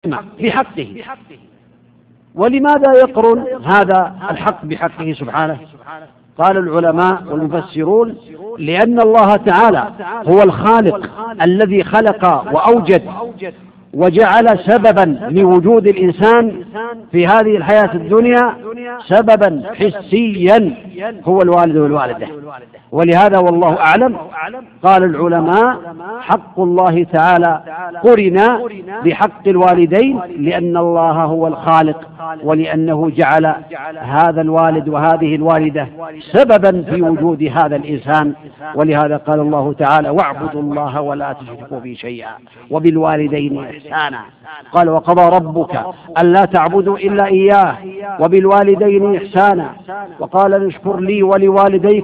بحقه. ولماذا يقرن هذا الحق بحقه سبحانه؟ قال العلماء والمفسرون: لأن الله تعالى هو الخالق الذي خلق وأوجد وجعل سببا لوجود الإنسان في هذه الحياة الدنيا سببا حسيا هو الوالد والوالدة. ولهذا والله أعلم قال العلماء: حق الله تعالى قرن بحق الوالدين لأن الله هو الخالق، ولأنه جعل هذا الوالد وهذه الوالدة سببا في وجود هذا الإنسان. ولهذا قال الله تعالى: واعبدوا الله ولا تشركوا به شيئا وبالوالدين إحسانا. قال: وقضى ربك ألا تعبدوا إلا إياه وبالوالدين إحسانا. وقال: اشكر لي ولوالديك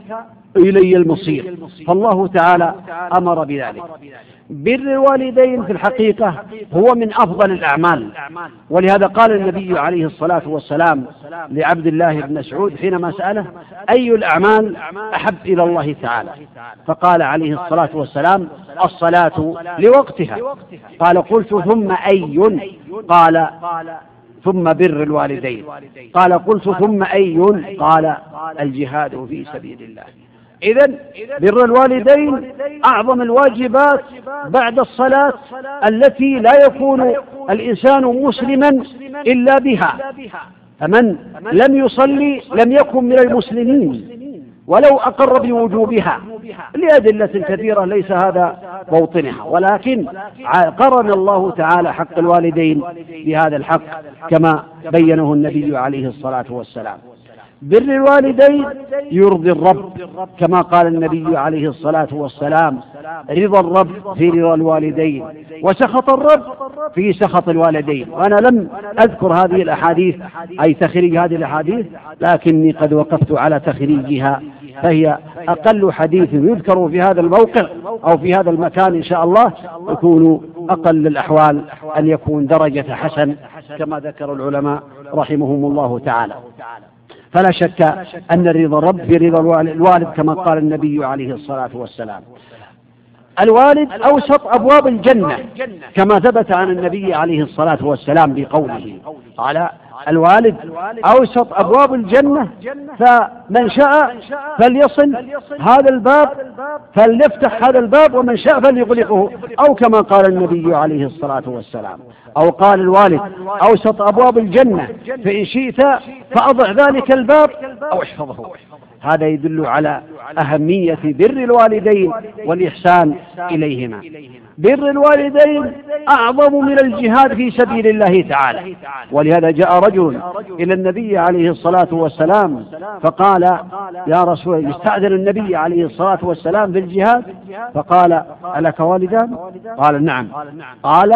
إلي المصير. فالله تعالى أمر بذلك. بر الوالدين في الحقيقة هو من أفضل الأعمال، ولهذا قال النبي عليه الصلاة والسلام لعبد الله بن مسعود حينما سأله: أي الأعمال أحب إلى الله تعالى؟ فقال عليه الصلاة والسلام: الصلاة لوقتها. قال: قلت: ثم أي؟ قال: ثم بر الوالدين. قال: قلت: ثم أي؟ قال: الجهاد في سبيل الله. إذن بر الوالدين أعظم الواجبات بعد الصلاة التي لا يكون الإنسان مسلما إلا بها، فمن لم يصلي لم يكن من المسلمين ولو أقر بوجوبها لأدلة كثيرة ليس هذا موطنها، ولكن قرن الله تعالى حق الوالدين بهذا الحق كما بينه النبي عليه الصلاة والسلام. بر الوالدين يرضي الرب كما قال النبي عليه الصلاة والسلام: رضا الرب في رضا الوالدين وسخط الرب في سخط الوالدين. وأنا لم أذكر هذه الأحاديث أي تخريج هذه الأحاديث، لكني قد وقفت على تخريجها، فهي أقل حديث يذكر في هذا الموقع أو في هذا المكان إن شاء الله يكون أقل الأحوال أن يكون درجة حسن كما ذكر العلماء رحمهم الله تعالى. فلا شك أن رضا الرب في رضا الوالد كما قال النبي عليه الصلاة والسلام. الوالد أوسط أبواب الجنة كما ثبت عن النبي عليه الصلاة والسلام بقوله: قال: الوالد أوسط أبواب الجنة، فمن شاء فليصل هذا الباب فليفتح هذا الباب ومن شاء فليغلقه، أو كما قال النبي عليه الصلاة والسلام. أو قال: الوالد أوسط أبواب الجنة، فإن شئت فأضع ذلك الباب أو احفظه. هذا يدل على أهمية بر الوالدين والإحسان إليهما. بر الوالدين أعظم من الجهاد في سبيل الله تعالى، ولهذا جاء رجل إلى النبي عليه الصلاة والسلام فقال: يا رسول الله، يستأذن النبي عليه الصلاة والسلام في الجهاد، فقال: ألك والدان؟ قال: نعم. قال: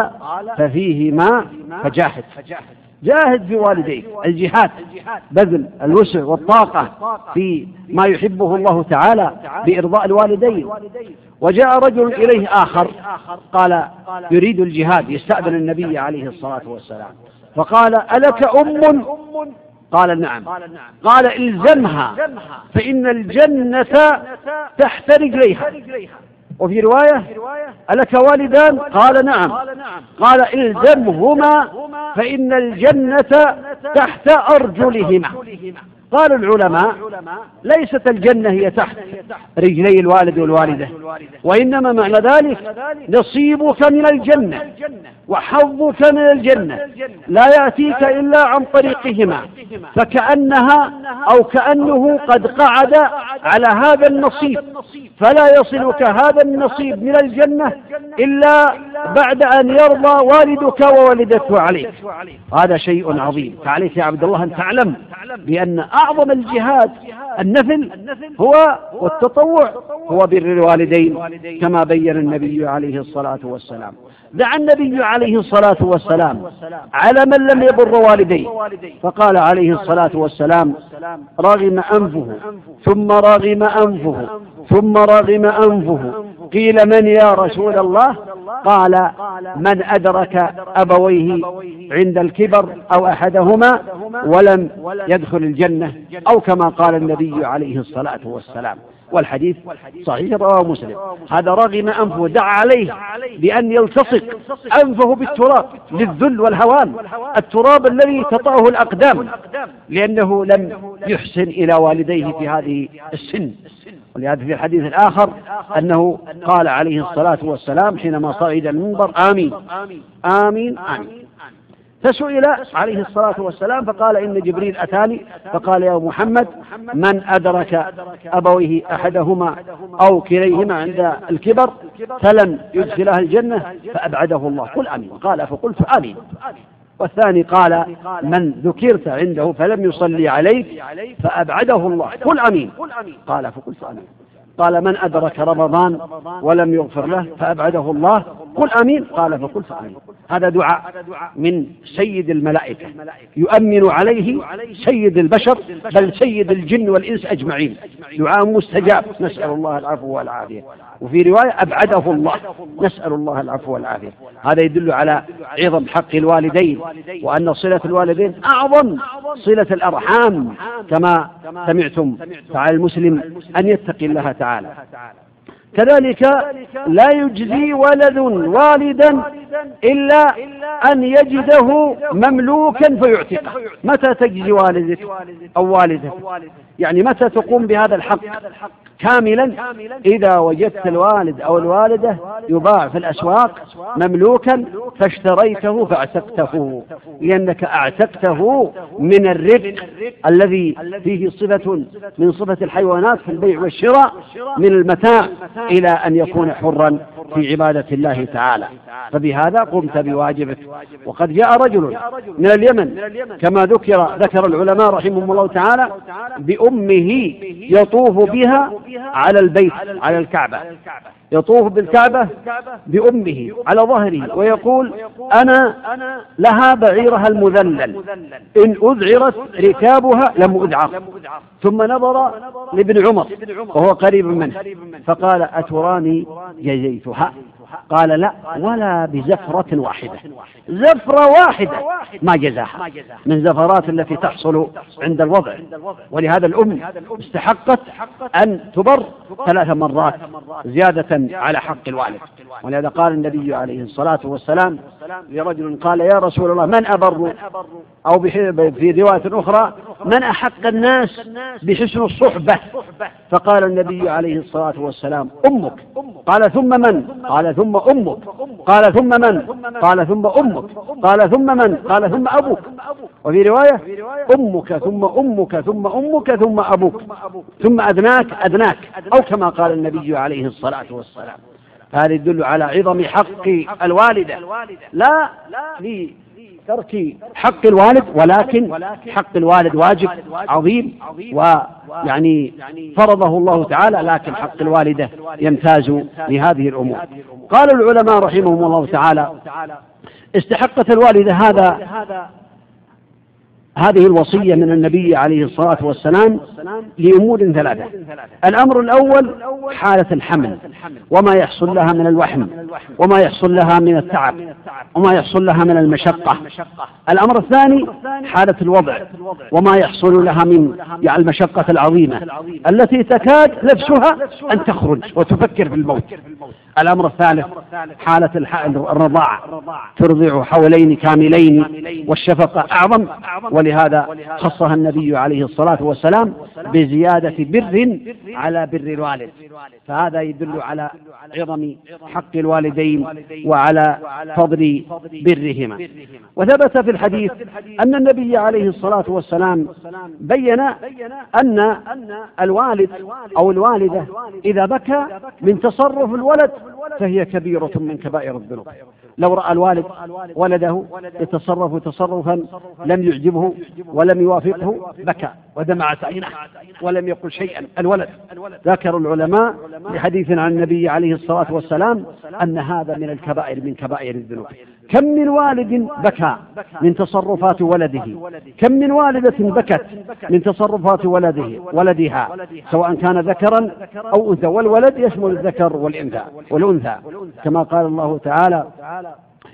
ففيهما فجاهد. جاهد في والديك. الجهاد بذل الوسع والطاقة في ما يحبه الله تعالى بإرضاء الوالدين. وجاء رجل إليه آخر قال: يريد الجهاد، يستأذن النبي عليه الصلاة والسلام، فقال: ألك أم؟ قال: نعم. قال: إلزمها فإن الجنة تحت رجليها. وفي رواية: ألك والدان؟ قال: نعم. قال: إلزمهما فإن الجنة تحت أرجلهما. قال العلماء: ليست الجنة هي تحت رجلي الوالد والوالدة، وإنما معنى ذلك نصيبك من الجنة وحظك من الجنة لا يأتيك إلا عن طريقهما، فكأنها أو كأنه قد قعد على هذا النصيب، فلا يصلك هذا النصيب من الجنة إلا بعد أن يرضى والدك ووالدته عليك. هذا شيء عظيم. فعليك يا عبد الله أن تعلم بأن أعظم الجهاد النفل هو والتطوع هو بر الوالدين كما بين النبي عليه الصلاة والسلام. دعا النبي عليه الصلاة والسلام على من لم يبر والديه، فقال عليه الصلاة والسلام: رغم أنفه ثم رغم أنفه ثم رغم أنفه. قيل: من يا رسول الله؟ قال: من أدرك أبويه عند الكبر أو أحدهما ولم يدخل الجنة، أو كما قال النبي عليه الصلاة والسلام. والحديث صحيح رواه مسلم. هذا رغم أنفه دعا عليه بأن يلتصق أنفه بالتراب للذل والهوان، التراب الذي تطأه الأقدام، لأنه لم يحسن إلى والديه في هذه السن. ولهذا في الحديث الآخر أنه قال عليه الصلاة والسلام حينما صعد المنبر: آمين آمين آمين. فسئل عليه الصلاة والسلام فقال: إن جبريل أتاني فقال: يا محمد، من أدرك أبويه أحدهما أو كليهما عند الكبر فلم يدخلها الجنة فأبعده الله، قل آمين. قال: فقلت آمين. والثاني قال: من ذكرت عنده فلم يصلي عليك فأبعده الله، قل آمين. قال: فقلت آمين. قال: من أدرك رمضان ولم يغفر له فأبعده الله، قل آمين. قال: فقلت آمين. هذا دعاء من سيد الملائكة يؤمن عليه سيد البشر، بل سيد الجن والإنس أجمعين، دعاء مستجاب، نسأل الله العفو والعافية. وفي رواية: أبعده الله، نسأل الله العفو والعافية. هذا يدل على عظم حق الوالدين، وأن صلة الوالدين أعظم صلة الأرحام، كما سمعتم. فعلى المسلم أن يتقي الله تعالى. كذلك لا يجزي ولد والدا إلا أن يجده مملوكا فيعتقه. متى تجزي والدك أو والدك؟ يعني متى تقوم بهذا الحق كاملا؟ إذا وجدت الوالد أو الوالدة يباع في الأسواق مملوكا فاشتريته فاعتقته، لأنك اعتقته من الرفق الذي فيه صفة من صفة الحيوانات في البيع والشراء من المتاع، إلى أن يكون حرا في عبادة الله تعالى. فبهذا قمت بواجبك. وقد جاء رجل من اليمن كما ذكر العلماء رحمهم الله تعالى بأمه يطوف بها على البيت، على الكعبة، يطوف بالكعبة بأمه على ظهره ويقول: أنا لها بعيرها المذلل، إن أذعرت ركابها لم أذعر. ثم نظر لابن عمر وهو قريب منه فقال: أتراني جزيتها؟ قال: لا، ولا بزفرة واحدة، زفرة واحدة ما جزاها من زفرات التي تحصل عند الوضع. ولهذا الأم استحقت أن تبر 3 مرات زيادة على حق الوالد. ولهذا قال النبي عليه الصلاة والسلام لرجل قال: يا رسول الله، من أبر؟ أو في رواية أخرى: من أحق الناس بحسن الصحبة؟ فقال النبي عليه الصلاة والسلام: أمك. قال: ثم من؟ قال: ثم أمك. قال: ثم من؟ قال: ثم أمك. قال: ثم من؟ قال: ثم أبوك. وفي رواية: أمك ثم أمك ثم أمك ثم أبوك ثم أدناك أدناك، أو كما قال النبي عليه الصلاة والسلام. هذا يدل على عظم حق الوالدة، لا لترك حق الوالد، ولكن حق الوالد واجب عظيم ويعني فرضه الله تعالى، لكن حق الوالدة يمتاز لهذه الأمور. قال العلماء رحمهم الله تعالى: استحقت الوالدة هذه الوصية من النبي عليه الصلاة والسلام لأمور 3. الأمر الأول حالة الحمل وما يحصل لها من الوحم، وما يحصل لها من التعب، وما يحصل لها من المشقة. الأمر الثاني حالة الوضع وما يحصل لها من المشقة العظيمة التي تكاد نفسها أن تخرج وتفكر في الموت. الأمر الثالث حالة الرضاعة، ترضع حولين كاملين والشفقة أعظم، ولهذا خصها النبي عليه الصلاة والسلام بزيادة بر على بر الوالد. فهذا يدل على عظم حق الوالدين وعلى فضل برهما. وثبت في الحديث أن النبي عليه الصلاة والسلام بين أن الوالد أو الوالدة إذا بكى من تصرف الولد فهي كبيرة من كبائر الذنوب. لو رأى الوالد ولده يتصرف تصرفا لم يعجبه ولم يوافقه بكى ودمعت عينه ولم يقل شيئا الولد. ذكر العلماء بحديث عن النبي عليه الصلاة والسلام أن هذا من الكبائر من كبائر الذنوب. كم من والد بكى من تصرفات ولده، كم من والدة بكت من تصرفات ولدها سواء كان ذكرا أو أنثى، والولد يشمل الذكر والأنثى كما قال الله تعالى: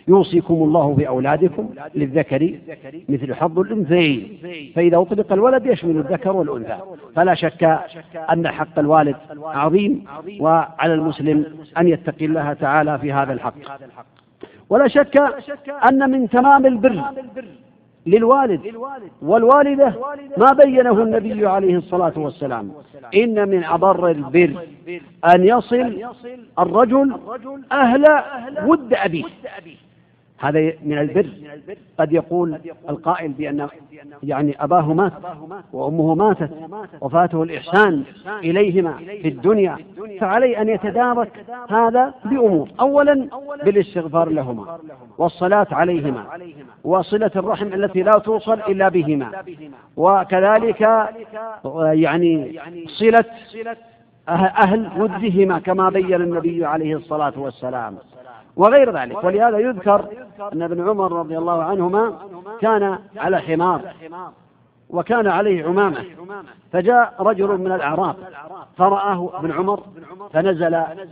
يوصيكم الله بأولادكم للذكر مثل حظ الأنثيين، فإذا أطلق الولد يشمل الذكر والأنثى. فلا شك أن حق الوالد عظيم، وعلى المسلم أن يتقي الله تعالى في هذا الحق. ولا شك أن من تمام البر للوالد والوالدة ما بينه النبي عليه الصلاة والسلام: إن من أبر البر أن يصل الرجل أهل ود أبيه. هذا من البر. قد يقول القائل بأن أباه مات وأمه ماتت وفاته الإحسان إليهما في الدنيا، فعليه أن يتدارك هذا بأمور: أولا بالاستغفار لهما، والصلاة عليهما، وصلة الرحم التي لا توصل إلا بهما، وكذلك صلة أهل ودهما كما بين النبي عليه الصلاة والسلام، وغير ذلك. ولهذا يذكر أن ابن عمر رضي الله عنهما كان على حمار وكان عليه عمامة، فجاء رجل من الأعراب فرآه ابن عمر فنزل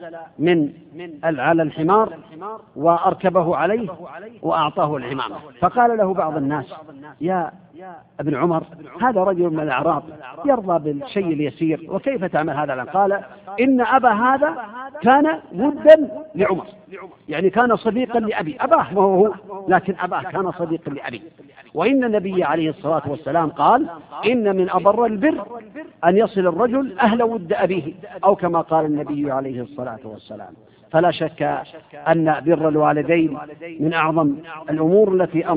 على الحمار وأركبه عليه وأعطاه العمامة. فقال له بعض الناس: يا ابن عمر، هذا رجل من الأعراب يرضى بالشيء اليسير، وكيف تعمل هذا؟ قال: إن أبا هذا كان ودا لعمر، كان صديقا لأبي. أباه ما هو، لكن أباه كان صديقا لأبي. وإن النبي عليه الصلاة والسلام قال: إن من أبر البر أن يصل الرجل أهل ود أبيه، أو كما قال النبي عليه الصلاة والسلام. فلا شك أن بر الوالدين من أعظم الأمور التي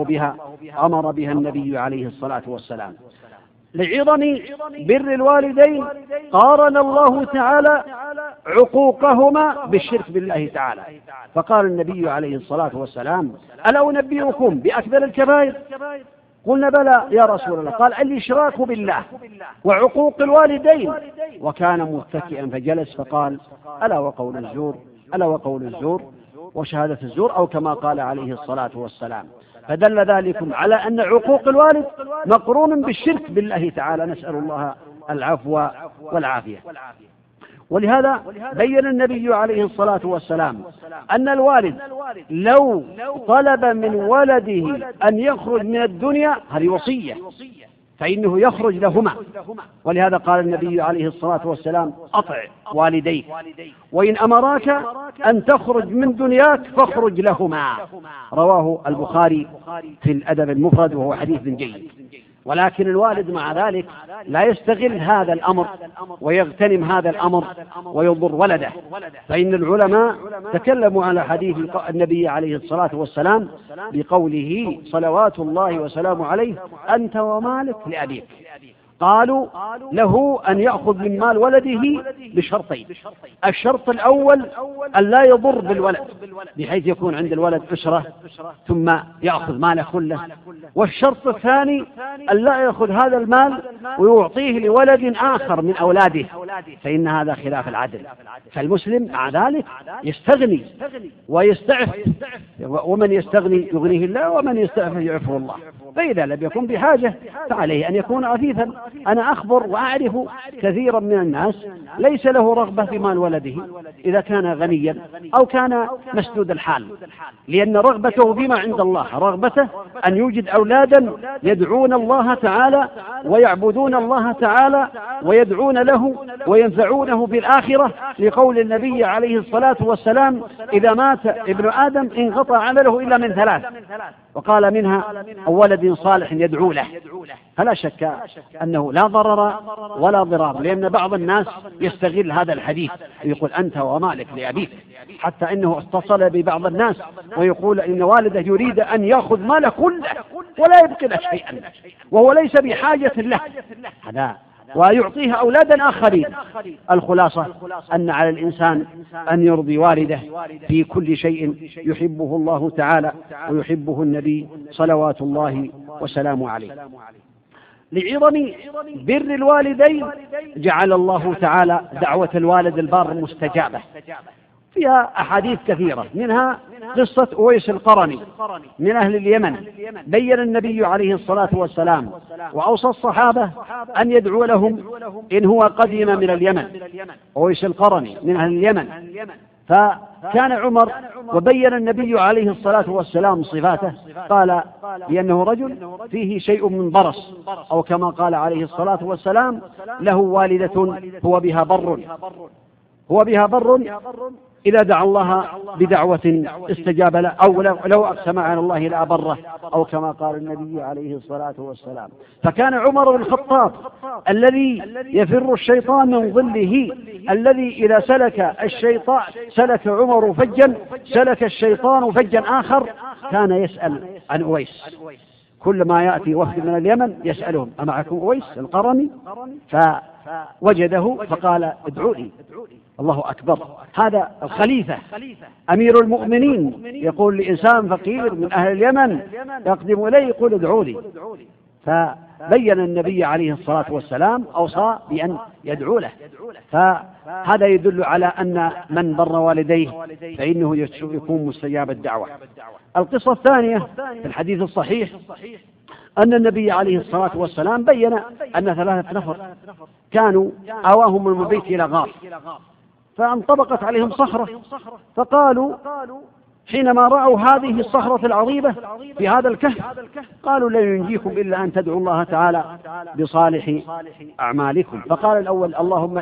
أمر بها النبي عليه الصلاة والسلام. لعظم بر الوالدين قارن الله تعالى عقوقهما بالشرك بالله تعالى، فقال النبي عليه الصلاة والسلام: ألا أنبئكم بأكبر الكبائر؟ قلنا: بلى يا رسول الله. قال: الإشراك بالله وعقوق الوالدين. وكان متكئا فجلس فقال: ألا وقول الزور وشهادة الزور، أو كما قال عليه الصلاة والسلام. فدل ذلك على أن عقوق الوالد مقرون بالشرك بالله تعالى، نسأل الله العفو والعافية. ولهذا بين النبي عليه الصلاة والسلام أن الوالد لو طلب من ولده أن يخرج من الدنيا، هذه وصية، فإنه يخرج لهما. ولهذا قال النبي عليه الصلاة والسلام: أطع والديك، وإن أمراك أن تخرج من دنياك فاخرج لهما. رواه البخاري في الأدب المفرد، وهو حديث جيد. ولكن الوالد مع ذلك لا يستغل هذا الأمر ويغتنم هذا الأمر ويضر ولده، فإن العلماء تكلموا على حديث النبي عليه الصلاة والسلام بقوله صلوات الله وسلامه عليه: أنت ومالك لأبيك. قالوا له أن يأخذ من مال ولده بشرطين: الشرط الأول أن لا يضر بالولد بحيث يكون عند الولد أسرة ثم يأخذ ماله كله، والشرط الثاني أن لا يأخذ هذا المال ويعطيه لولد آخر من أولاده، فإن هذا خلاف العدل. فالمسلم مع ذلك يستغني ويستعف، ومن يستغني يغنيه الله، ومن يستعف يعفه الله. فإذا لم يكن بحاجة فعليه أن يكون عفيفا. أنا أخبر وأعرف كثيرا من الناس ليس له رغبة في مال ولده إذا كان غنيا أو كان مسدود الحال، لأن رغبته فيما عند الله، رغبته أن يوجد أولادا يدعون الله تعالى ويعبدون الله تعالى ويدعون له وينفعونه في الآخرة، لقول النبي عليه الصلاة والسلام: إذا مات ابن آدم انقطع عمله إلا من ثلاث، وقال منها ولد صالح يدعو له. فلا شك أنه لا ضرر ولا ضرار، لأن بعض الناس يستغل هذا الحديث ويقول: أنت ومالك لأبيك، حتى أنه اتصل ببعض الناس ويقول إن والده يريد أن يأخذ ماله كله ولا يبقي له شيئا وهو ليس بحاجة له، هذا ويعطيها أولادا آخرين. الخلاصة أن على الإنسان أن يرضي والده في كل شيء يحبه الله تعالى ويحبه النبي صلوات الله وسلامه عليه. لعظم بر الوالدين جعل الله تعالى دعوة الوالد البار مستجابة، فيها أحاديث كثيرة، منها قصة أويس القرني من أهل اليمن. بين النبي عليه الصلاة والسلام وأوصى الصحابة أن يدعو لهم إن هو قدم من اليمن. أويس القرني من أهل اليمن، فكان عمر وبين النبي عليه الصلاة والسلام صفاته، قال بأنه رجل فيه شيء من برص، أو كما قال عليه الصلاة والسلام له والدة هو بها بر إذا دعا الله بدعوة استجاب له، أو لو أقسم على الله لأبره، أو كما قال النبي عليه الصلاة والسلام. فكان عمر بن الخطاب الذي يفر الشيطان من ظله، الذي إذا سلك عمر فجا سلك الشيطان فجا آخر، كان يسأل عن أويس، كل ما يأتي وفد من اليمن يسألهم أمعكم أويس القرني؟ فوجده فقال ادعوا لي. الله أكبر، هذا الخليفة أمير المؤمنين يقول لإنسان فقير من أهل اليمن يقدم إليه يقول ادعوا لي. فبين النبي عليه الصلاة والسلام أوصى بأن يدعو له. فهذا يدل على أن من بر والديه فإنه يكون مستجاب الدعوة. القصة الثانية في الحديث الصحيح أن النبي عليه الصلاة والسلام بين أن 3 نفر كانوا آواهم من البيت إلى غار، فانطبقت عليهم صخرة، فقالوا حينما رأوا هذه الصخرة العظيمة في هذا الكهف قالوا لن ينجيكم إلا أن تدعوا الله تعالى بصالح أعمالكم. فقال الأول اللهم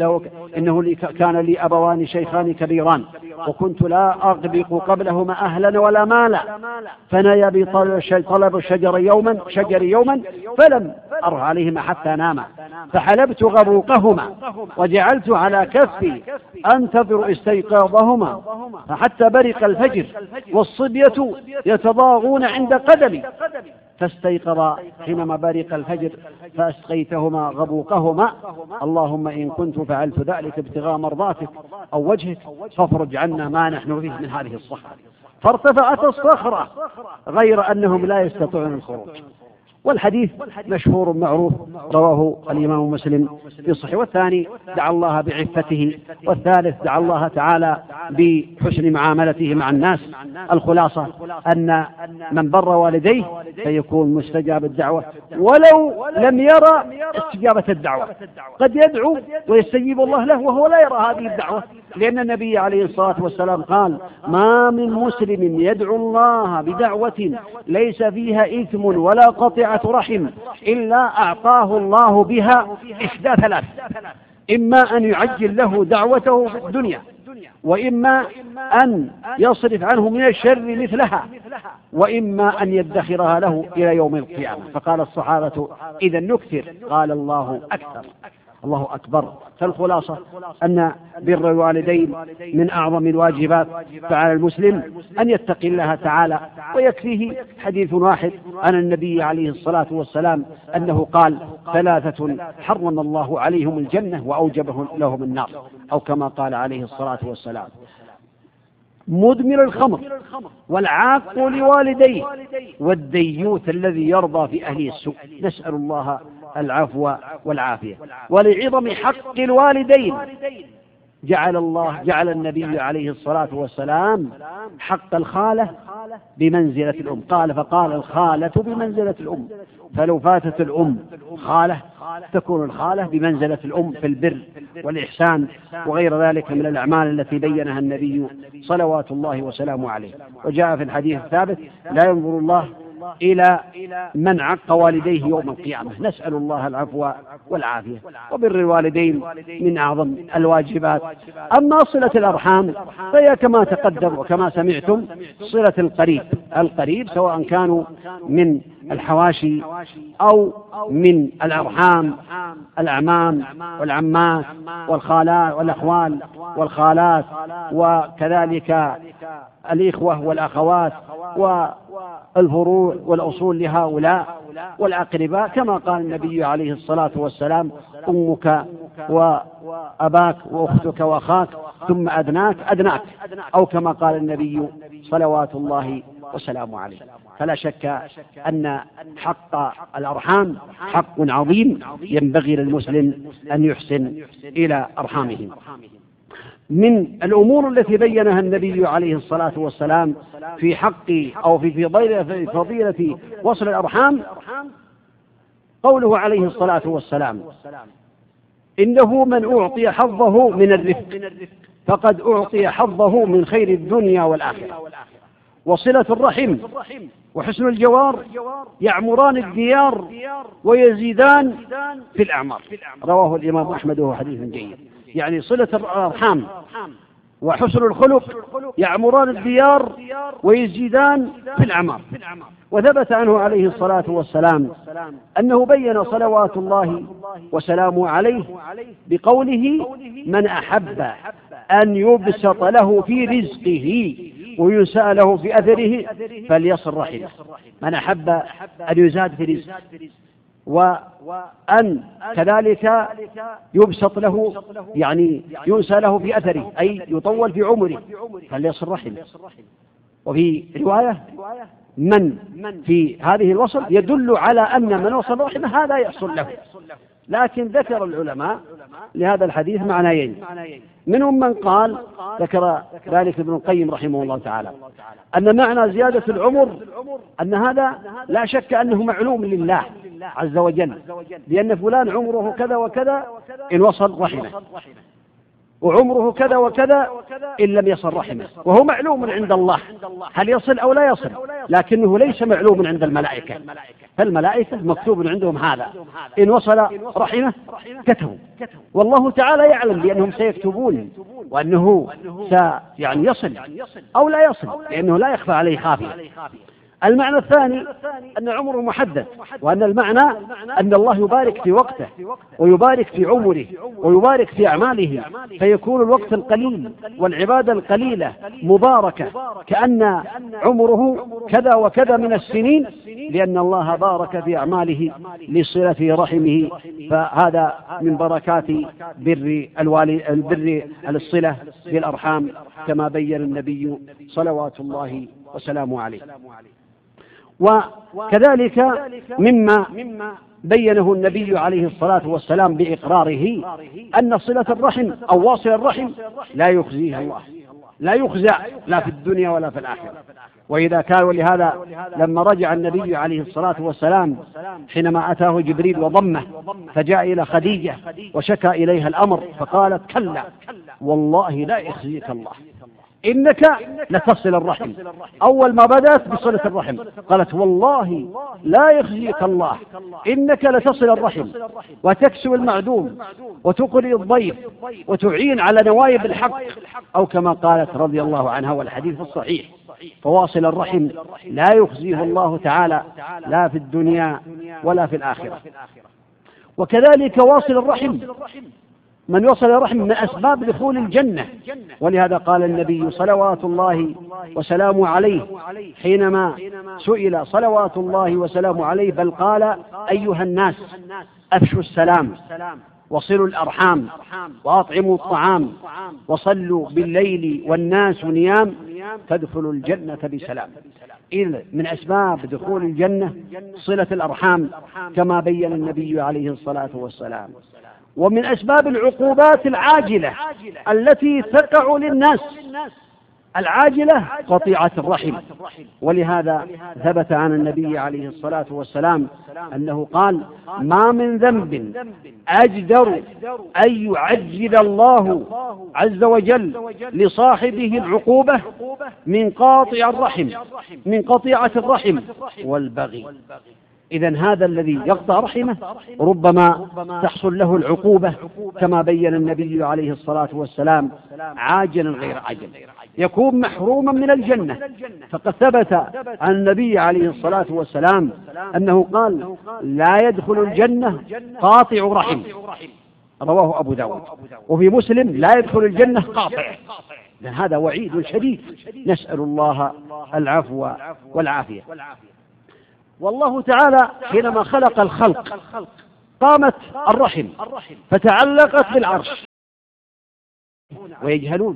إنه كان لي أبوان شيخان كبيران وكنت لا أغبق قبلهما أهلا ولا مالا، فنايا بطلب الشجر يوما فلم أره عليهما حتى ناما، فحلبت غبوقهما وجعلت على كفي أنتظر استيقاظهما فحتى برق الفجر والصبية يتضاغون عند قدمي، فاستيقظا حينما برق الفجر فأسقيتهما غبوقهما، اللهم إن كنت فعلت ذلك ابتغاء مرضاتك أو وجهك فافرج عنا ما نحن فيه من هذه الصخرة. فارتفعت الصخرة غير أنهم لا يستطيعون الخروج. والحديث مشهور معروف رواه الإمام مسلم في الصحيح. والثاني دعا الله بعفته، والثالث دعا الله تعالى بحسن معاملته مع الناس. الخلاصة أن من بر والديه فيكون مستجاب الدعوة ولو لم يرى استجابة الدعوة، قد يدعو ويستجيب الله له وهو لا يرى هذه الدعوة، لأن النبي عليه الصلاة والسلام قال ما من مسلم يدعو الله بدعوة ليس فيها إثم ولا قطعة رحم إلا أعطاه الله بها إحدى 3: إما أن يعجل له دعوته في الدنيا، وإما أن يصرف عنه من الشر مثلها، وإما أن يدخرها له إلى يوم القيامة. فقال الصحابة إذا نكثر، قال الله أكثر. الله أكبر. فالخلاصة أن بر الوالدين من أعظم الواجبات، فعلى المسلم أن يتقي الله تعالى. ويكفيه حديث واحد عن النبي عليه الصلاة والسلام أنه قال 3 حرم الله عليهم الجنة وأوجبهم لهم النار، أو كما قال عليه الصلاة والسلام: مدمن الخمر، والعاق لوالديه، والديوث الذي يرضى في أهله السوء. نسأل الله العفو والعافية. ولعظم حق الوالدين جعل النبي عليه الصلاة والسلام حق الخالة بمنزلة الأم. فقال الخالة بمنزلة الأم، فلو فاتت الأم خالة تكون الخالة بمنزلة الأم في البر والإحسان وغير ذلك من الأعمال التي بينها النبي صلوات الله وسلامه عليه. وجاء في الحديث الثابت: لا ينظر الله إلى من عق والديه يوم القيامة. نسأل الله العفو والعافية. وبر الوالدين من أعظم الواجبات. أما صلة الأرحام فهي كما تقدم وكما سمعتم صلة القريب سواء كانوا من الحواشي أو من الأرحام، الأعمام والعمات والخالات والأخوال والخالات، وكذلك الإخوة والأخوات والفروع والأصول لهؤلاء والأقرباء، كما قال النبي عليه الصلاة والسلام: أمك وأباك وأختك وأخاك ثم أدناك، أو كما قال النبي صلوات الله وسلامه عليه. فلا شك أن حق الأرحام حق عظيم ينبغي للمسلم أن يحسن إلى أرحامهم. من الأمور التي بينها النبي عليه الصلاة والسلام في حق أو في فضيلة وصل الأرحام قوله عليه الصلاة والسلام: إنه من أعطي حظه من الرفق فقد أعطي حظه من خير الدنيا والآخرة. وصلة الرحم وحسن الجوار يعمران الديار ويزيدان في الأعمار. رواه الإمام أحمد وهو حديث جيد. يعني صلة الأرحام وحسن الخلق يعمران الديار ويزيدان في الأعمار. وثبت عنه عليه الصلاة والسلام أنه بين صلوات الله وسلامه عليه بقوله: من أحب أن يبسط له في رزقه وينسأ له في أثره فليصل رحمه. من أحب أن يزاد في رزقه وأن كذلك يبسط له، يعني ينسى له في أثره، أي يطول في عمره، فليصل رحمه. وفي رواية من في هذه الوصل يدل على أن من وصل رحمه هذا يحصل له. لكن ذكر العلماء لهذا الحديث معنيين، منهم من قال ذكر ذلك ابن القيم رحمه الله تعالى أن معنى زيادة العمر أن هذا لا شك أنه معلوم لله عز وجل، لأن فلان عمره كذا وكذا إن وصل رحمه، وعمره كذا وكذا إن لم يصل رحمه، وهو معلوم عند الله هل يصل أو لا يصل، لكنه ليس معلوم عند الملائكة. فالملائكة مكتوب عندهم هذا، إن وصل رحمه كتبوا، والله تعالى يعلم بأنهم سيكتبون وأنه يعني يصل أو لا يصل، لأنه لا يخفى عليه خافية. المعنى الثاني أن عمره محدد، وأن المعنى أن الله يبارك في وقته ويبارك في عمره ويبارك في أعماله، فيكون الوقت القليل والعبادة القليلة مباركة كأن عمره كذا وكذا من السنين، لأن الله بارك في أعماله لصلة رحمه. فهذا من بركات بر الصلة بالأرحام كما بين النبي صلوات الله وسلامه عليه. وكذلك مما بينه النبي عليه الصلاة والسلام بإقراره أن صلة الرحم أو واصل الرحم لا يخزيه الله، لا يخزى لا في الدنيا ولا في الآخرة. وإذا كان، ولهذا لما رجع النبي عليه الصلاة والسلام حينما أتاه جبريل وضمه فجاء إلى خديجة وشكى إليها الأمر، فقالت: كلا والله لا يخزيك الله، إنك لتصل الرحم. أول ما بدأت بصلة الرحم قالت: والله لا يخزيك الله، إنك لتصل الرحم وتكسو المعدوم وتقري الضيف وتعين على نوايب الحق، أو كما قالت رضي الله عنها، والحديث الصحيح. فواصل الرحم لا يخزيه الله تعالى لا في الدنيا ولا في الآخرة. وكذلك واصل الرحم، من وصل الرحم من أسباب دخول الجنة. ولهذا قال النبي صلوات الله وسلامه عليه حينما سئل صلوات الله وسلامه عليه، بل قال: أيها الناس أفشوا السلام وصلوا الأرحام وأطعموا الطعام وصلوا بالليل والناس نيام تدخلوا الجنة بسلام. إذ من أسباب دخول الجنة صلة الأرحام كما بين النبي عليه الصلاة والسلام. ومن أسباب العقوبات العاجلة التي تقع للناس العاجلة قطيعة الرحم. ولهذا ثبت عن النبي عليه الصلاة والسلام أنه قال: ما من ذنب أجدر أن يعجل الله عز وجل لصاحبه العقوبة من قاطع الرحم، من قطيعة الرحم والبغي. إذن هذا الذي يقطع رحمه ربما تحصل له العقوبة كما بين النبي عليه الصلاة والسلام عاجلا غير عاجل، يكون محروما من الجنة. فقد ثبت عن النبي عليه الصلاة والسلام أنه قال: لا يدخل الجنة قاطع رحم، رواه أبو داود. وفي مسلم: لا يدخل الجنة قاطع. هذا وعيد شديد، نسأل الله العفو والعافية. والله تعالى حينما خلق الخلق قامت الرحم فتعلقت بالعرش ويجهلون،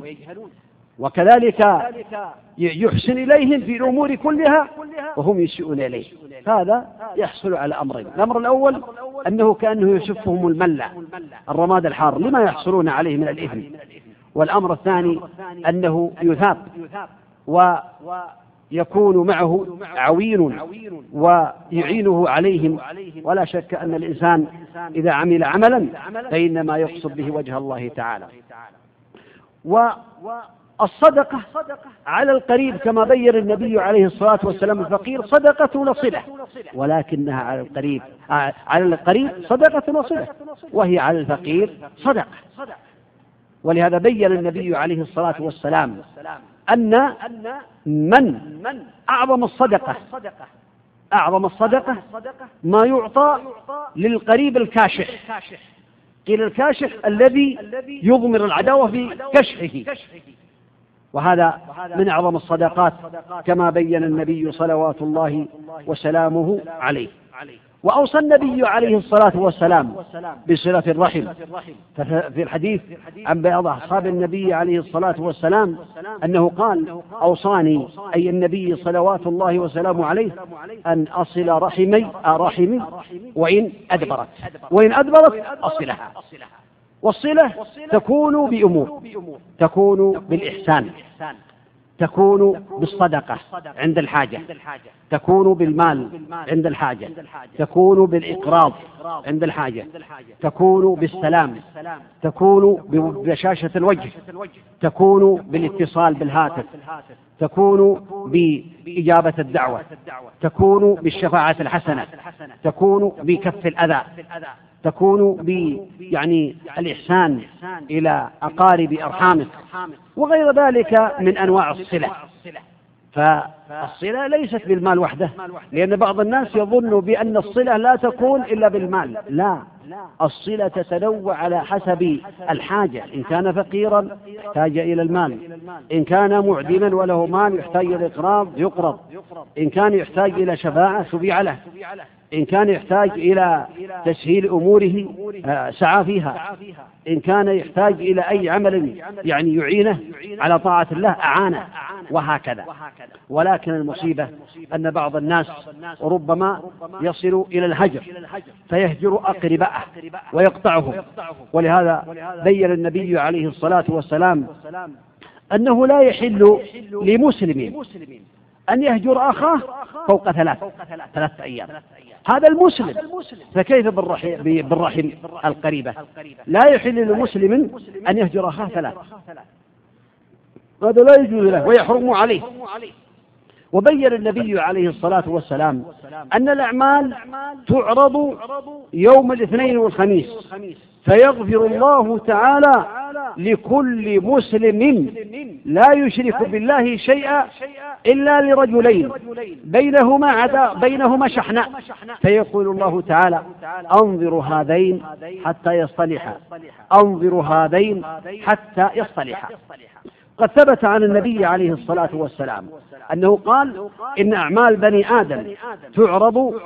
وكذلك يحسن إليهم في الأمور كلها وهم يسيئون إليه. هذا يحصل على أمرين: الأمر الأول أنه كأنه يشفهم الملة، الرماد الحار، لما يحصلون عليه من الإثم. والأمر الثاني أنه يثاب ويكون معه عوين ويعينه عليهم. ولا شك أن الإنسان إذا عمل عملا فإنما يقصد به وجه الله تعالى. والصدقة على القريب كما بين النبي عليه الصلاة والسلام الفقير صدقة وصلة، ولكنها على القريب صدقة وصلة، وهي على الفقير صدقة. ولهذا بين النبي عليه الصلاة والسلام أن من أعظم الصدقة ما يعطى للقريب الكاشح. قيل الكاشح الذي يضمر العداوة في كشحه، وهذا من أعظم الصدقات كما بين النبي صلوات الله وسلامه عليه. وأوصى النبي عليه الصلاة والسلام بصلة الرحم، في الحديث عن بعض أصحاب النبي عليه الصلاة والسلام أنه قال: أوصاني أي النبي صلوات الله وسلامه عليه أن أصل رحمي وإن أدبرت أصلها. والصلة تكون بأمور: تكون بالإحسان، تكون بالصدقة عند الحاجة، تكون بالمال عند الحاجة، تكون بالإقراض عند الحاجة، تكون بالسلام، تكون ببشاشة الوجه، تكون بالاتصال بالهاتف، تكون بإجابة الدعوة، تكون بالشفاعة الحسنة، تكون بكف الأذى، تكون الإحسان إلى أقارب أرحامك، وغير ذلك من أنواع الصلة. فالصلة ليست بالمال وحده، لأن بعض الناس يظن بأن الصلة لا تكون إلا بالمال. لا، الصلة تتنوع على حسب الحاجة. إن كان فقيرا يحتاج إلى المال، إن كان معدما وله مال يحتاج إلى الإقراض يقرض، إن كان يحتاج إلى شفاعة شفيع له، إن كان يحتاج إلى تسهيل أموره سعى فيها، إن كان يحتاج إلى أي عمل يعينه على طاعة الله أعانه، وهكذا. ولكن المصيبة أن بعض الناس ربما يصل إلى الهجر فيهجر أقرباءه ويقطعهم. ولهذا بين النبي عليه الصلاة والسلام أنه لا يحل لمسلم أن يهجر أخاه فوق 3 أيام. هذا المسلم، فكيف بالرحم القريبة؟ لا يحل لمسلم أن يهجر أخاه 3، هذا لا يجوز له ويحرم عليه. وبين النبي عليه الصلاة والسلام أن الأعمال تعرض يوم الاثنين والخميس، فيغفر الله تعالى لكل مسلم لا يشرك بالله شيئا إلا لرجلين بينهما شحناء، فيقول الله تعالى: أنظر هذين حتى يصطلحا، أنظر هذين حتى يصطلحا. قد ثبت عن النبي عليه الصلاة والسلام أنه قال: إن أعمال بني آدم تعرض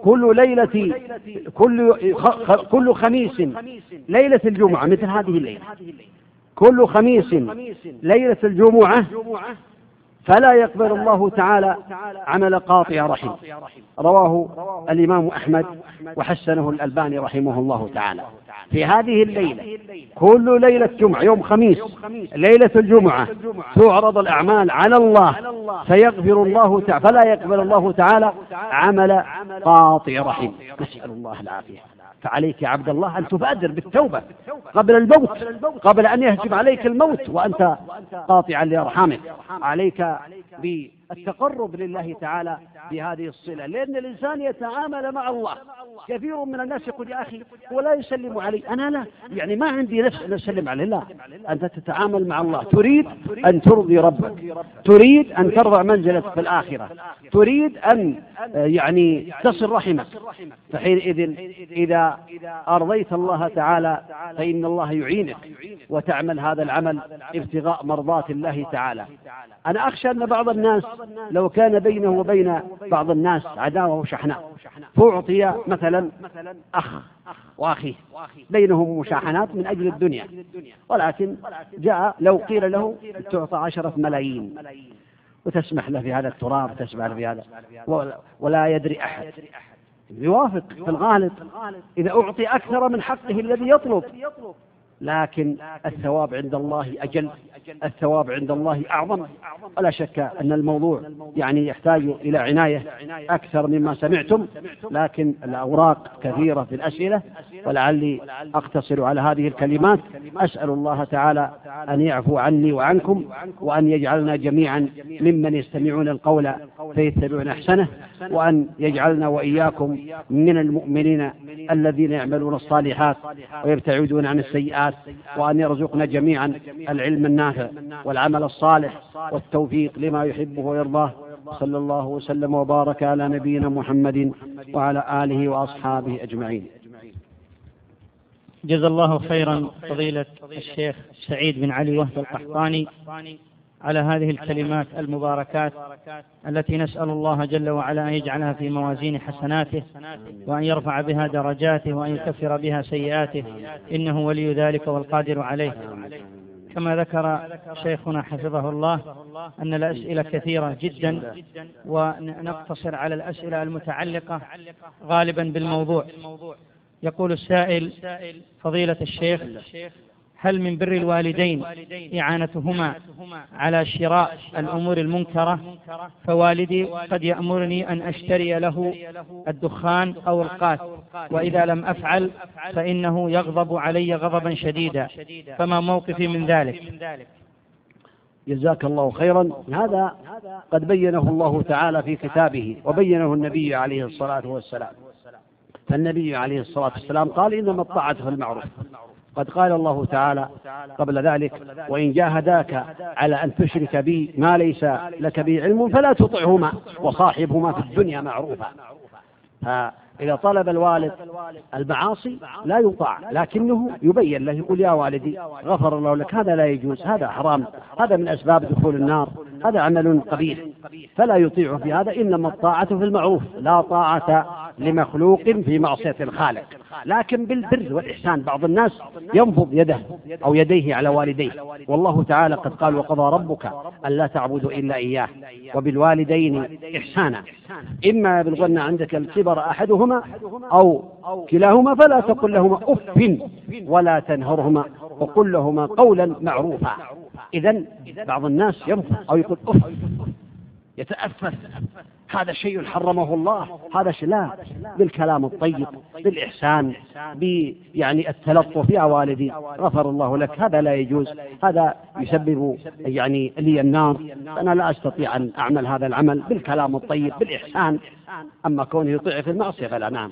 كل خميس ليلة الجمعة، مثل هذه الليلة، كل خميس ليلة الجمعة، فلا يقبل الله تعالى عمل قاطع رحم. رواه الإمام أحمد وحسنه الألباني رحمه الله تعالى. في هذه الليلة، كل ليلة جمعة يوم خميس ليلة الجمعة، تعرض الأعمال على الله فيغفر الله تعالى، فلا يقبل الله تعالى عمل قاطع رحم. نسأل الله العافية. فعليك يا عبد الله أن تبادر بالتوبة قبل الموت، قبل أن يهجم عليك الموت وأنت قاطعا لأرحامك. عليك بالتقرب لله تعالى بهذه الصلة، لأن الإنسان يتعامل مع الله. كثير من الناس يقول: يا أخي ولا يسلم علي، أنا لا ما عندي نفس أن أسلم عليه. لا، أنت تتعامل مع الله، تريد أن ترضي ربك، تريد أن ترضى منزلك في الآخرة، تريد أن تصل رحمك. فحينئذ إذا أرضيت الله تعالى فإن الله يعينك وتعمل هذا العمل ابتغاء مرضات الله تعالى. أنا أخشى أن بعض الناس لو كان بينه وبين بعض الناس عداوة وشحناء، فأعطي مثلا أخ وأخيه بينهم مشاحنات من أجل الدنيا، ولكن جاء لو قيل له تعطى 10 ملايين وتسمح له في هذا التراب، تسمح له في هذا، ولا يدري أحد، يوافق في الغالب إذا أعطي أكثر من حقه الذي يطلب. لكن الثواب عند الله أجل، الثواب عند الله أعظم. ولا شك أن الموضوع يعني يحتاج إلى عناية أكثر مما سمعتم، لكن الأوراق كثيرة في الأسئلة، ولعلي أقتصر على هذه الكلمات. أسأل الله تعالى أن يعفو عني وعنكم، وأن يجعلنا جميعا ممن يستمعون القول فيتبعون أحسنه، وأن يجعلنا وإياكم من المؤمنين الذين يعملون الصالحات ويبتعدون عن السيئات، وأن يرزقنا جميعا العلم النافع والعمل الصالح والتوفيق لما يحبه ويرضاه. صلى الله وسلم وبارك على نبينا محمد وعلى آله وأصحابه أجمعين. جزا الله خيرا فضيلة الشيخ سعيد بن علي وهب القحطاني على هذه الكلمات المباركات التي نسأل الله جل وعلا أن يجعلها في موازين حسناته، وأن يرفع بها درجاته، وأن يكفر بها سيئاته، إنه ولي ذلك والقادر عليه. كما ذكر شيخنا حفظه الله أن الأسئلة كثيرة جدا، ونقتصر على الأسئلة المتعلقة غالبا بالموضوع. يقول السائل: فضيلة الشيخ، هل من بر الوالدين إعانتهما على شراء الأمور المنكرة؟ فوالدي قد يأمرني أن أشتري له الدخان أو القات، وإذا لم أفعل فإنه يغضب علي غضبا شديدا، فما موقفي من ذلك؟ جزاك الله خيرا. هذا قد بينه الله تعالى في كتابه، وبينه النبي عليه الصلاة والسلام. فالنبي عليه الصلاة والسلام قال: إنما الطاعة في المعروف. قد قال الله تعالى قبل ذلك: وإن جاهداك على أن تشرك بي ما ليس لك به علم فلا تطعهما وصاحبهما في الدنيا معروفا. فإذا طلب الوالد المعاصي لا يطاع، لكنه يبين له، يقول: يا والدي غفر الله لك، هذا لا يجوز، هذا حرام، هذا من أسباب دخول النار، هذا عمل قبيح، فلا يطيع في هذا. إنما الطاعة في المعروف، لا طاعة لمخلوق في معصية الخالق. لكن بالبر والإحسان بعض الناس ينفض يده أو يديه على والديه، والله تعالى قد قال: وقضى ربك ألا تعبدوا إلا إياه وبالوالدين إحسانا، إما يبلغن عندك الكبر أحدهما أو كلاهما فلا تقل لهما أف ولا تنهرهما وقل لهما قولا معروفا. إذن بعض الناس ينفض أو يقول أف، يتأفف، هذا شيء حرمه الله، هذا شيء. لا، بالكلام الطيب، بالإحسان، يعني التلطف: يا والدي غفر الله لك، هذا لا يجوز، هذا يسبب يعني لي النار، أنا لا أستطيع أن أعمل هذا العمل. بالكلام الطيب، بالإحسان. أما كونه يطيع في المعصية فلا. نعم.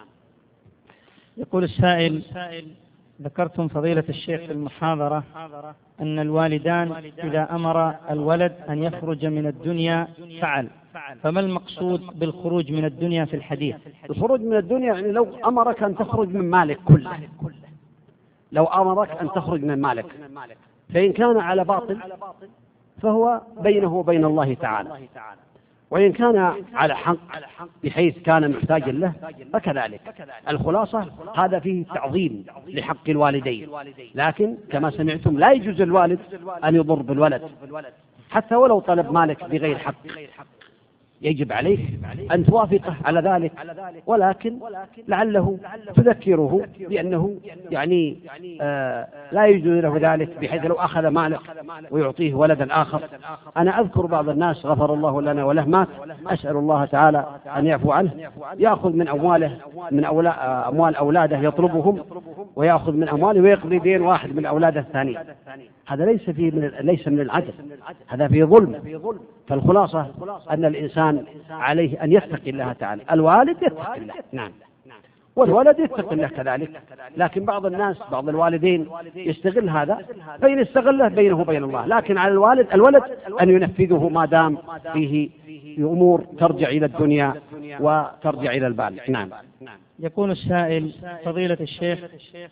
يقول السائل: ذكرتم فضيلة الشيخ في المحاضرة أن الوالدان إذا أمر الولد أن يخرج من الدنيا فعل، فما المقصود بالخروج من الدنيا في الحديث؟ الخروج من الدنيا يعني لو أمرك أن تخرج من مالك كله، لو أمرك أن تخرج من مالك، فإن كان على باطل فهو بينه وبين الله تعالى، وإن كان على حق بحيث كان محتاجا له فكذلك. الخلاصة هذا فيه تعظيم لحق الوالدين، لكن كما سمعتم لا يجوز الوالد أن يضر بالولد حتى ولو طلب مالك بغير حق، يجب عليك أن توافقه على ذلك، ولكن لعله تذكره بأنه يعني لا يجوز له ذلك، بحيث لو أخذ مالك ويعطيه ولدا آخر. أنا أذكر بعض الناس غفر الله لنا وله مات، أسأل الله تعالى أن يعفو عنه، يأخذ من أمواله من أموال أولاده يطلبهم، ويأخذ من أمواله ويقضي دين واحد من أولاده الثاني. هذا ليس من العدل، هذا فيه ظلم. فالخلاصة أن الإنسان عليه أن يتقي الله تعالى، الوالد يتقي الله، نعم، والولد يتقي الله كذلك. لكن بعض الناس، بعض الوالدين يستغل هذا، فإن استغله بينه وبين الله، لكن على الولد أن ينفذه ما دام فيه أمور ترجع إلى الدنيا وترجع إلى البال. نعم. يقول السائل: فضيلة الشيخ،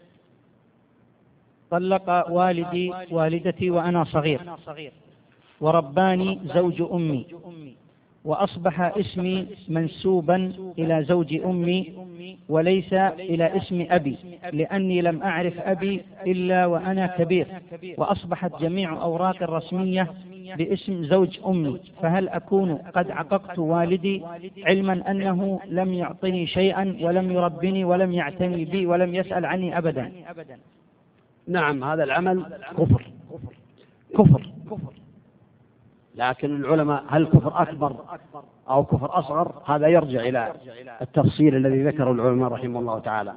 طلق والدي والدتي وأنا صغير، ورباني زوج أمي، وأصبح اسمي منسوبا إلى زوج أمي وليس إلى اسم أبي، لأني لم أعرف أبي إلا وأنا كبير، وأصبحت جميع أوراق الرسمية باسم زوج أمي، فهل أكون قد عققت والدي علما أنه لم يعطني شيئا ولم يربني ولم يعتني بي ولم يسأل عني أبدا؟ نعم هذا العمل كفر. لكن العلماء هل كفر أكبر أو كفر أصغر هذا يرجع إلى التفصيل الذي ذكره العلماء رحمه الله تعالى.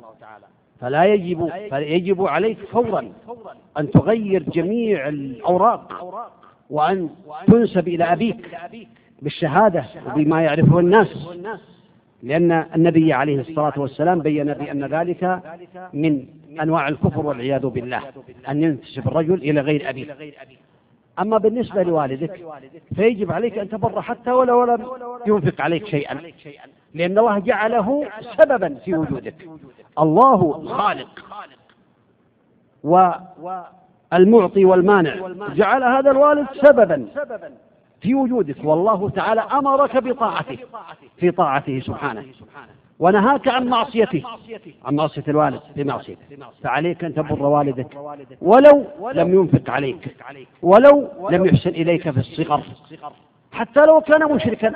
فيجب عليك فورا أن تغير جميع الأوراق وأن تنسب إلى أبيك بالشهادة وبما يعرفه الناس، لأن النبي عليه الصلاة والسلام بين بأن ذلك من أنواع الكفر والعياذ بالله أن ينتسب الرجل إلى غير أبيه. أما بالنسبة لوالدك فيجب عليك أن تبر حتى ولو لم ينفق عليك شيئا، لأن الله جعله سببا في وجودك. الله الخالق والمعطي والمانع، جعل هذا الوالد سببا في وجودك، والله تعالى أمرك بطاعته في طاعته سبحانه، ونهاك عن معصيته، عن معصية الوالد بمعصيته. فعليك أن تبر والدك ولو لم ينفق عليك، ولو لم يحسن إليك في الصغر، حتى لو كان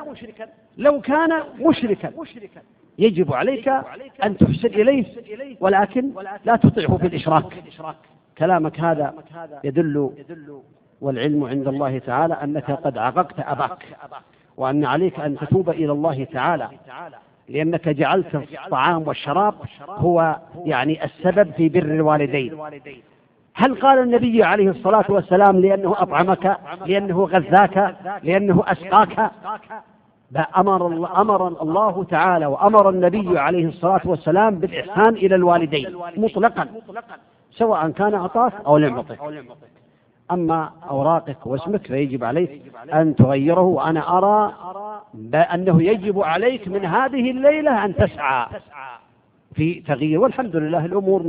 مشركا يجب عليك أن تحسن إليه، ولكن لا تطيعه في الإشراك. كلامك هذا يدل والعلم عند الله تعالى أنك قد عققت أباك، وأن عليك أن تتوب إلى الله تعالى، لأنك جعلت الطعام والشراب هو يعني السبب في بر الوالدين. هل قال النبي عليه الصلاة والسلام لأنه أطعمك، لأنه غذاك، لأنه أسقاك؟ أمر الله تعالى وأمر النبي عليه الصلاة والسلام بالإحسان إلى الوالدين مطلقا، سواء كان أعطاك أو لم يعطك. أما أوراقك واسمك فيجب عليك أن تغيره، وأنا أرى بأنه يجب عليك من هذه الليلة أن تسعى في تغيير، والحمد لله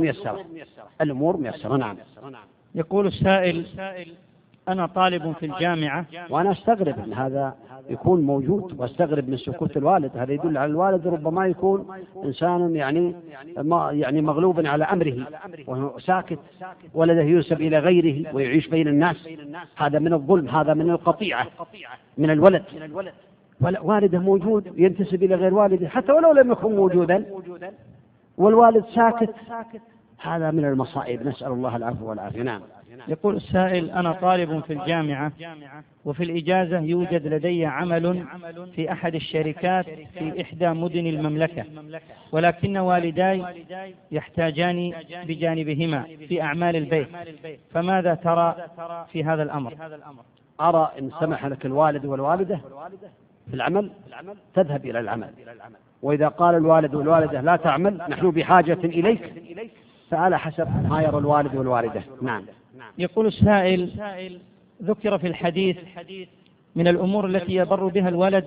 الأمور ميسرة. نعم. يقول السائل: أنا طالب في الجامعة، وأنا أستغرب أن هذا يكون موجود، واستغرب من سكوت الوالد. هذا يدل على الوالد ربما يكون إنسان يعني مغلوب على أمره وهو ساكت، ولده ينسب إلى غيره ويعيش بين الناس. هذا من الظلم، هذا من القطيعة من الولد. والده موجود ينتسب إلى غير والده حتى ولو لم يكن موجودا، والوالد ساكت. هذا من المصائب، نسأل الله العفو والعافية. نعم. يقول السائل: أنا طالب في الجامعة، وفي الإجازة يوجد لدي عمل في أحد الشركات في إحدى مدن المملكة، ولكن والداي يحتاجان بجانبهما في أعمال البيت، فماذا ترى في هذا الأمر؟ أرى إن سمح لك الوالد والوالدة في العمل تذهب إلى العمل، وإذا قال الوالد والوالدة لا تعمل نحن بحاجة إليك، فعلى حسب ما يرى الوالد والوالدة. نعم. يقول السائل: ذكر في الحديث من الأمور التي يبر بها الولد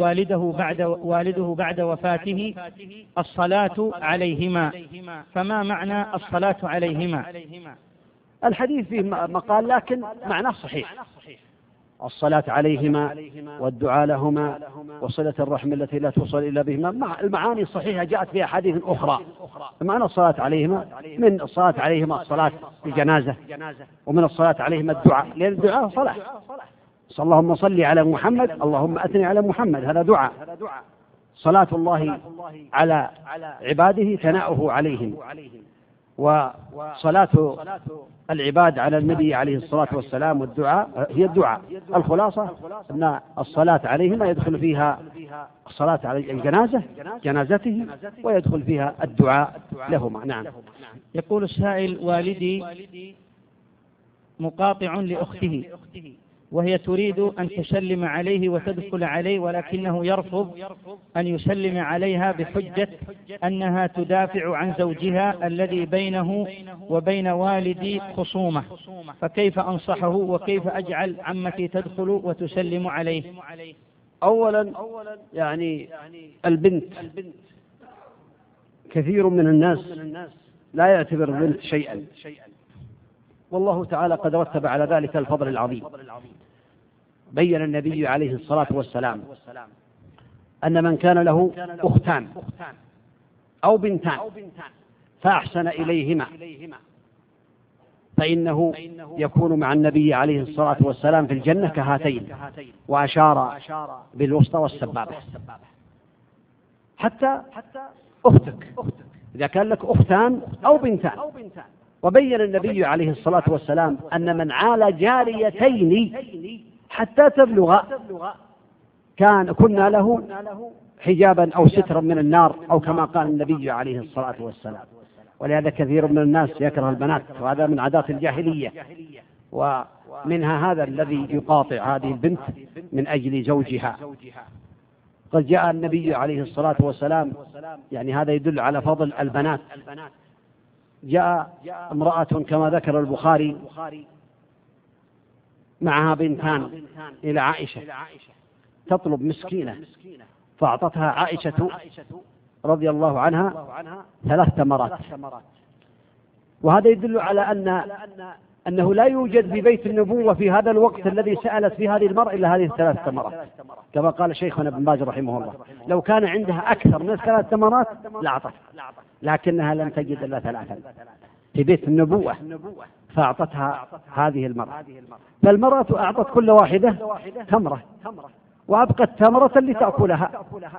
والده بعد وفاته الصلاة عليهما، فما معنى الصلاة عليهما؟ الحديث فيه مقال لكن معناه صحيح، الصلاة عليهما والدعاء لهما وصلة الرحم التي لا توصل إلا بهما. المعاني الصحيحة جاءت في أحاديث أخرى. معنى الصلاة عليهما من الصلاة عليهما الصلاة الجنازة، ومن الصلاة عليهما الدعاء، لأن الدعاء صلاة. اللهم صل على محمد، اللهم أثني على محمد، هذا دعاء. صلاة الله على عباده ثناؤه عليهم، وصلاة العباد على النبي عليه الصلاة والسلام والدعاء هي الدعاء. الخلاصة أن الصلاة عليهما يدخل فيها الصلاة على الجنازة جنازته، ويدخل فيها الدعاء لهما. نعم. يقول السائل: والدي مقاطع لأخته، وهي تريد أن تسلم عليه وتدخل عليه، ولكنه يرفض أن يسلم عليها بحجة أنها تدافع عن زوجها الذي بينه وبين والدي خصومة، فكيف أنصحه وكيف أجعل عمتي تدخل وتسلم عليه؟ أولا يعني البنت، كثير من الناس لا يعتبر البنت شيئا، والله تعالى قد رتب على ذلك الفضل العظيم. بين النبي عليه الصلاة والسلام أن من كان له أختان أو بنتان فأحسن إليهما فإنه يكون مع النبي عليه الصلاة والسلام في الجنة كهاتين، وأشار بالوسطى والسبابة. حتى أختك إذا كان لك أختان أو بنتان وبين النبي عليه الصلاة والسلام أن من عال جاريتين حتى تبلغ كنا له حجابا أو سترا من النار، أو كما قال النبي عليه الصلاة والسلام. ولهذا كثير من الناس يكره البنات، وهذا من عادات الجاهلية، ومنها هذا الذي يقاطع هذه البنت من أجل زوجها. قد جاء النبي عليه الصلاة والسلام، يعني هذا يدل على فضل البنات. جاء امرأة كما ذكر البخاري معها بنتان إلى عائشة تطلب مسكينة، فأعطتها عائشة رضي الله عنها 3 تمرات. وهذا يدل على أنه لا يوجد ببيت النبوة في هذا الوقت الذي سألت في هذه المرأة إلا هذه 3 تمرات، كما قال شيخنا ابن باز رحمه الله: لو كان عندها أكثر من 3 تمرات لأعطتها، لكنها لم تجد إلا 3 في بيت النبوة، فأعطتها هذه المرأة. فالمرأة أعطت كل واحدة تمرة، وأبقت تمرة لتأكلها،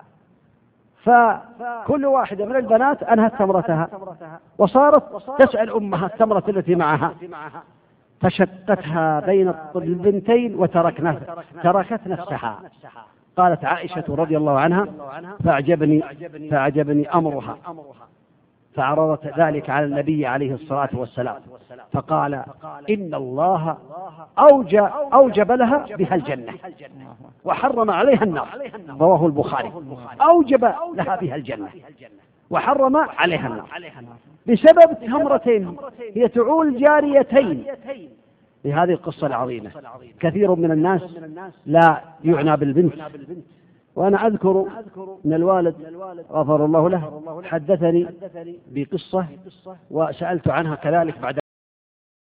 فكل واحدة من البنات أنهت تمرتها، وصارت تسأل أمها التمرة التي معها، فشقتها بين البنتين وتركت نفسها. قالت عائشة رضي الله عنها: فأعجبني أمرها، فعرضت ذلك على النبي عليه الصلاة والسلام، فقال: إن الله أوجب لها بها الجنة وحرم عليها النار. رواه البخاري. أوجب لها بها الجنة وحرم عليها النار بسبب تمرتين هي تعول جاريتين. لهذه القصة العظيمة كثير من الناس لا يعنى بالبنت. وأنا أذكر أن الوالد غفر الله له حدثني بقصة وسألت عنها كذلك بعد